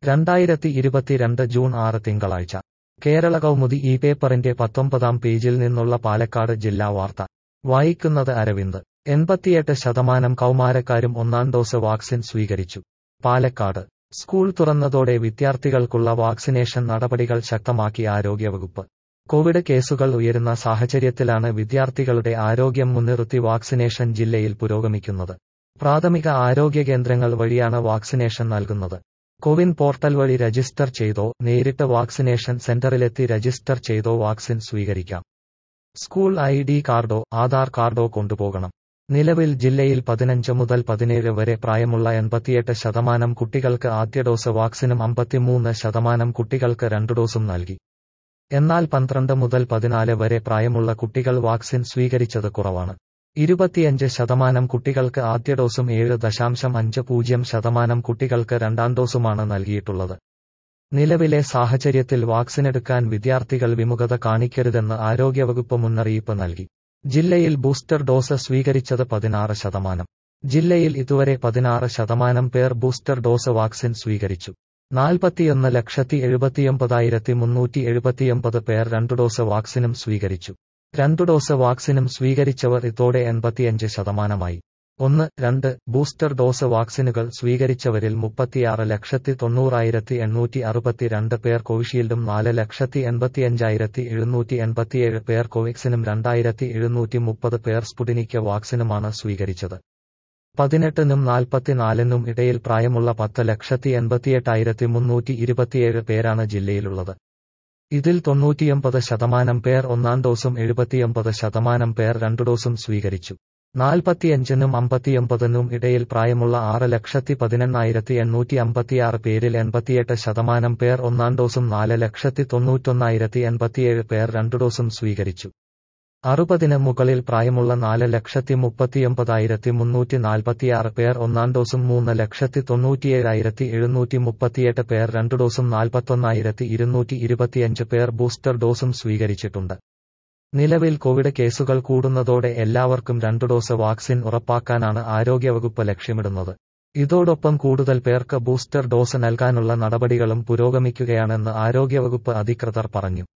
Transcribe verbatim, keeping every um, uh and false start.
രണ്ടായിരത്തി ഇരുപത്തിരണ്ട് ജൂൺ ആറ് തിങ്കളാഴ്ച കേരള കൗമുദി ഈ പേപ്പറിന്റെ പത്തൊമ്പതാം പേജിൽ നിന്നുള്ള പാലക്കാട് ജില്ലാ വാർത്ത വായിക്കുന്നത് അരവിന്ദ്. എൺപത്തിയെട്ട് ശതമാനം കൗമാരക്കാരും ഒന്നാം ഡോസ് വാക്സിൻ സ്വീകരിച്ചു. പാലക്കാട് സ്കൂൾ തുറന്നതോടെ വിദ്യാർത്ഥികൾക്കുള്ള വാക്സിനേഷൻ നടപടികൾ ശക്തമാക്കി ആരോഗ്യവകുപ്പ്. കോവിഡ് കേസുകൾ ഉയരുന്ന സാഹചര്യത്തിലാണ് വിദ്യാർത്ഥികളുടെ ആരോഗ്യം മുൻനിർത്തി വാക്സിനേഷൻ ജില്ലയിൽ പുരോഗമിക്കുന്നത്. പ്രാഥമിക ആരോഗ്യ കേന്ദ്രങ്ങൾ വഴിയാണ് വാക്സിനേഷൻ നൽകുന്നത്. കോവിൻ പോർട്ടൽ വഴി രജിസ്റ്റർ ചെയ്തോ നേരിട്ട് വാക്സിനേഷൻ സെന്ററിലെത്തി രജിസ്റ്റർ ചെയ്തോ വാക്സിൻ സ്വീകരിക്കാം. സ്കൂൾ ഐ ഡി കാർഡോ ആധാർ കാർഡോ കൊണ്ടുപോകണം. നിലവിൽ ജില്ലയിൽ പതിനഞ്ച് മുതൽ പതിനേഴ് വരെ പ്രായമുള്ള എൺപത്തിയെട്ട് ശതമാനം കുട്ടികൾക്ക് ആദ്യ ഡോസ് വാക്സിനും അമ്പത്തിമൂന്ന് ശതമാനം കുട്ടികൾക്ക് രണ്ടു ഡോസും നൽകി. എന്നാൽ പന്ത്രണ്ട് മുതൽ പതിനാല് വരെ പ്രായമുള്ള കുട്ടികൾ വാക്സിൻ സ്വീകരിച്ചത് കുറവാണ്. ഇരുപത്തിയഞ്ച് ശതമാനം കുട്ടികൾക്ക് ആദ്യ ഡോസും ഏഴ് ദശാംശം അഞ്ച് പൂജ്യം ശതമാനം കുട്ടികൾക്ക് രണ്ടാം ഡോസുമാണ് നൽകിയിട്ടുള്ളത്. നിലവിലെ സാഹചര്യത്തിൽ വാക്സിനെടുക്കാൻ വിദ്യാർത്ഥികൾ വിമുഖത കാണിക്കരുതെന്ന് ആരോഗ്യവകുപ്പ് മുന്നറിയിപ്പ് നൽകി. ജില്ലയിൽ ബൂസ്റ്റർ ഡോസ് സ്വീകരിച്ചത് പതിനാറ് ശതമാനം. ജില്ലയിൽ ഇതുവരെ പതിനാറ് ശതമാനം പേർ ബൂസ്റ്റർ ഡോസ് വാക്സിൻ സ്വീകരിച്ചു. നാൽപ്പത്തിയൊന്ന് ലക്ഷത്തി എഴുപത്തിയൊമ്പതായിരത്തി മുന്നൂറ്റി എഴുപത്തിയൊമ്പത് പേർ രണ്ടു ഡോസ് വാക്സിനും സ്വീകരിച്ചു. രണ്ടു ഡോസ് വാക്സിനും സ്വീകരിച്ചവർ ഇതോടെ എൺപത്തിയഞ്ച് ശതമാനമായി. ഒന്ന് രണ്ട് ബൂസ്റ്റർ ഡോസ് വാക്സിനുകൾ സ്വീകരിച്ചവരിൽ മുപ്പത്തിയാറ് ലക്ഷത്തി തൊണ്ണൂറായിരത്തി എണ്ണൂറ്റി അറുപത്തിരണ്ട് പേർ കോവിഷീൽഡും നാല് ലക്ഷത്തി എൺപത്തിയഞ്ചായിരത്തി എഴുന്നൂറ്റി എൺപത്തിയേഴ് പേർ കോവാക്സിനും രണ്ടായിരത്തി എഴുന്നൂറ്റി മുപ്പത് പേർ സ്പുട്നിക് വാക്സിനുമാണ് സ്വീകരിച്ചത്. പതിനെട്ടിനും നാൽപ്പത്തിനാലിനും ഇടയിൽ പ്രായമുള്ള പത്ത് ലക്ഷത്തി എൺപത്തിയെട്ടായിരത്തി മുന്നൂറ്റി ഇരുപത്തിയേഴ് പേരാണ് ജില്ലയിലുള്ളത്. ഇതിൽ തൊണ്ണൂറ്റിയൊമ്പത് ശതമാനം പേർ ഒന്നാം ഡോസും എഴുപത്തിയൊമ്പത് ശതമാനം പേർ രണ്ടു ഡോസും സ്വീകരിച്ചു. നാൽപ്പത്തിയഞ്ചിനും അമ്പത്തിയൊമ്പതിനും ഇടയിൽ പ്രായമുള്ള ആറ് ലക്ഷത്തി പതിനെണ്ണായിരത്തി എണ്ണൂറ്റി അമ്പത്തിയാറ് പേരിൽ എൺപത്തിയെട്ട് ശതമാനം പേർ ഒന്നാം ഡോസും നാല് ലക്ഷത്തി തൊണ്ണൂറ്റൊന്നായിരത്തി എൺപത്തിയേഴ് പേർ രണ്ടു ഡോസും സ്വീകരിച്ചു. അറുപതിന് മുകളിൽ പ്രായമുള്ള നാല് ലക്ഷത്തി മുപ്പത്തിയൊമ്പതായിരത്തി മുന്നൂറ്റി നാൽപ്പത്തിയാറ് പേർ ഒന്നാം ഡോസും മൂന്ന് ലക്ഷത്തി തൊണ്ണൂറ്റിയേഴായിരത്തി എഴുന്നൂറ്റി മുപ്പത്തിയെട്ട് പേർ രണ്ടു ഡോസും നാൽപ്പത്തൊന്നായിരത്തി ഇരുന്നൂറ്റി ഇരുപത്തിയഞ്ച് പേർ ബൂസ്റ്റർ ഡോസും സ്വീകരിച്ചിട്ടുണ്ട്. നിലവിൽ കോവിഡ് കേസുകൾ കൂടുന്നതോടെ എല്ലാവർക്കും രണ്ടു ഡോസ് വാക്സിൻ ഉറപ്പാക്കാനാണ് ആരോഗ്യവകുപ്പ് ലക്ഷ്യമിടുന്നത്. ഇതോടൊപ്പം കൂടുതൽ പേർക്ക് ബൂസ്റ്റർ ഡോസ് നൽകാനുള്ള നടപടികളും പുരോഗമിക്കുകയാണെന്ന് ആരോഗ്യവകുപ്പ് അധികൃതർ പറഞ്ഞു.